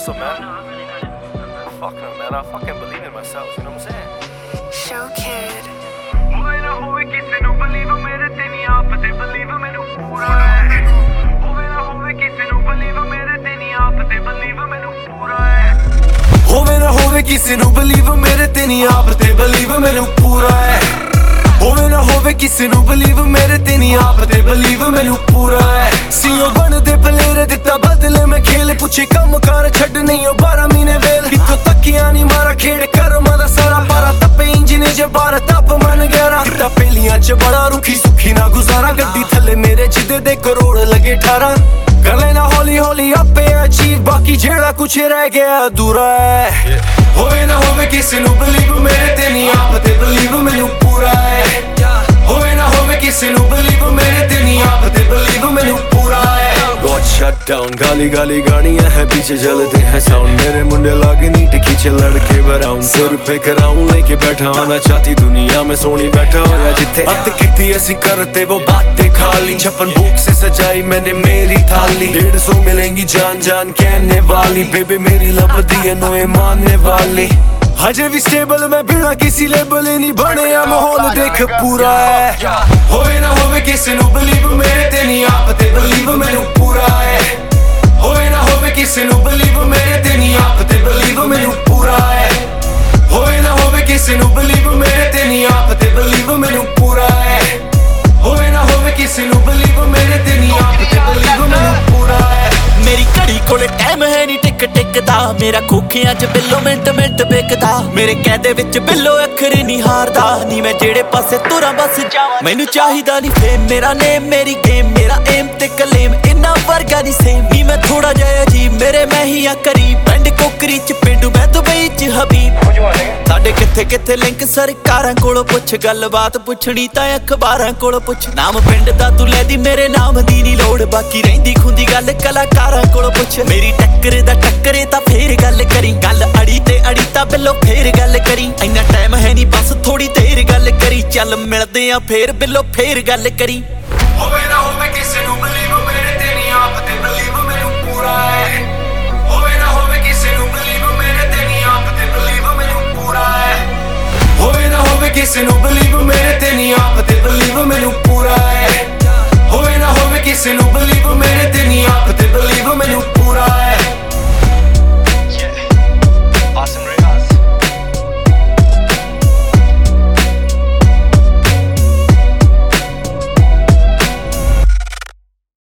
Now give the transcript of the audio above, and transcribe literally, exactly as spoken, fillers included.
awesome, man. Fuck no, man. I fucking believe in myself, you know what I'm saying? Show kid. ਹੋਵੇ ਨਾ ਹੋਵੇ ਕਿਸੇ ਨੂੰ believe ਮੇਰੇ ਤੇ ਨਹੀਂ ਆਪ ਤੇ ਬਲੀਵ ਮੈਨੂੰ ਪੂਰਾ ਹੈ ਹੋਵੇ ਨਾ ਹੋਵੇ ਕਿਸੇ ਨੂੰ ਬਲੀਵ ਮੇਰੇ ਤੇ ਨਹੀਂ ਆਪ ਤੇ ਬਲੀਵ ਮੈਨੂੰ ਪੂਰਾ ਹੈ ਹੋਵੇ ਨਾ ਹੋਵੇ ਕਿਸੇ ਨੂੰ ਬਲੀਵ ਮੇਰੇ ਤੇ ਨਹੀਂ ਆਪ ਤੇ ਬਲੀਵ ਮੈਨੂੰ ਪੂਰਾ ਹੈ ਹੋਵੇ ਨਾ ਹੋਵੇ ਕਿਸੇ ਨੂੰ ਬਲੀਵ ਮੇਰੇ ਤੇ ਨਹੀਂ ਆਪ ਤੇ ਬਲੀਵ ਮੈਨੂੰ ਪੂਰਾ ਹੈ ਸੀਓ ਬਣਦੇ ਪਲੇਰ ਦਿੱਤਾ ਬਦਲੇ ਮੈਂ ਖੇਲ ਪੁੱਛੇ ਕੰਮ ਕਾਰ ਛੱਡ ਨਹੀਂ ਉਹ ਬਾਰਾਂ ਮਹੀਨੇ ਵੇਲ ਕਿਤੋਂ ਤੱਕਿਆ ਨਹੀਂ ਮਾਰਾ ਖੇਡ ਕਰਮਾਂ ਦਾ ਸਾਰਾ ਪਾਰਾ ਤੱਪੇ ਇੰਜਨੇ ਜੇ ਬਾਰ ਤੱਪ ਮਨ ਗਿਆਰਾ ਕਿਤਾ ਪਹਿਲੀਆਂ ਚ ਬੜਾ ਰੁਖੀ ਸੁਖੀ ਨਾ ਗੁਜ਼ਾਰਾ ਗੱਡੀ ਥੱਲੇ ਮੇਰੇ ਜਿੱਦੇ ਦੇ ਕਰੋੜ ਲੱਗੇ ਅਠਾਰਾਂ ਕਰ ਲੈਣਾ ਹੌਲੀ ਹੌਲੀ ਆਪੇ ਅਚੀਵ ਬਾਕੀ ਜਿਹੜਾ ਕੁਛ ਰਹਿ ਗਿਆ ਅਧੂਰਾ ਹੈ ਹੋਵੇ ਨਾ ਹੋਵੇ ਕਿਸੇ ਨੂੰ ਬਲੀਵ ਮੇਰੇ ਤੇ ਨਹੀਂ ਆਪ ਤੇ ਬਲੀਵ ਮੈਨੂੰ ਪੂਰਾ ਹੈ ਹੋਵੇ ਨਾ ਹੋਵੇ ਕਿਸੇ ਨੂੰ ਬਲੀਵ ਮੇਰੇ ਤੇ ਨਹੀਂ ਆਪ ਤੇ ਬਲੀਵ ਮੈਨੂੰ ਪੂਰਾ ਹੈ God shut down गाली गाली गाड़ियां है पीछे चलते हैं साउंड मेरे मुंडे लागे नीट खींचे लड़के बराउंड सिर पे कराऊं लेके बैठा आना चाहती दुनिया में सोनी बैठा होया जिथे अब कितनी ऐसी करते वो बातें खाली छप्पन भूख से सजाई मैंने मेरी थाली डेढ़ सौ मिलेंगी जान जान कहने वाली बेबी मेरी लबदी है नोए मानने वाली हजे भी स्टेबल मैं बिना किसी लेबल नहीं बने माहौल देख पूरा है होवे ना होवे किसी नू बलीव मेरे ते नहीं आप ते बलीव मैनू पूरा है होवे ना होवे किसी नू बलीव मेरे ते नहीं आप ते बलीव मैनू पूरा है होवे ना होवे किसी नू बलीव मेरे ते नहीं आप ते बलीव मैनू पूरा है होवे ना होवे किसी नू बलीव मेरे ते नहीं आप ते बलीव मैनू पूरा है मेरी घड़ी कोले टाइम है नी टिक टिकदा मेरा खोखियां च बिल्लो मिंट मिंट बिकदा मेरे कहदे विच बिल्लो अखर नहीं हारदा नी मैं जेड़े पासे तुरां बस जावां मैनू चाहिदा नी फेम मेरा नेम मेरी गेम मेरा एम ते कलेम इन्ना वर्गा नी सेम नी मैं थोड़ा जिहा अजीब मेरे मैं ही आ करीब पिंड कोकरी च पिंडू मैं दुबई च हबीब साडे किथे किथे लिंक सरकारां कोलों पुछ गलबात पुछणी तां अखबारां कोलों पुछ नाम पिंड दा तू लैदी मेरे नाम दी नी लोड़ बाकी रहिंदी खुंदी गल कलाकारां कोलों पुछ मेरी टक्कर दा टक्करे तां फेर गल करी गल अड़ी ते अड़ी तां बिल्लो फेर गल करी इन्ना टाइम है नी बस थोड़ी देर गल करी चल मिलदे आ फेर बिल्लो फेर गल करी होवे ना होवे किसे नू बलीव मेरे ते नहीं आप ते बलीव मैनू पूरा है होवे ना होवे किसे नू बलीव मेरे ते नहीं आप ते बलीव मैनू पूरा है होवे ना होवे किसे नू बलीव मेरे ते नहीं आप ते बलीव मैनू पूरा है होवे ना होवे किसे नू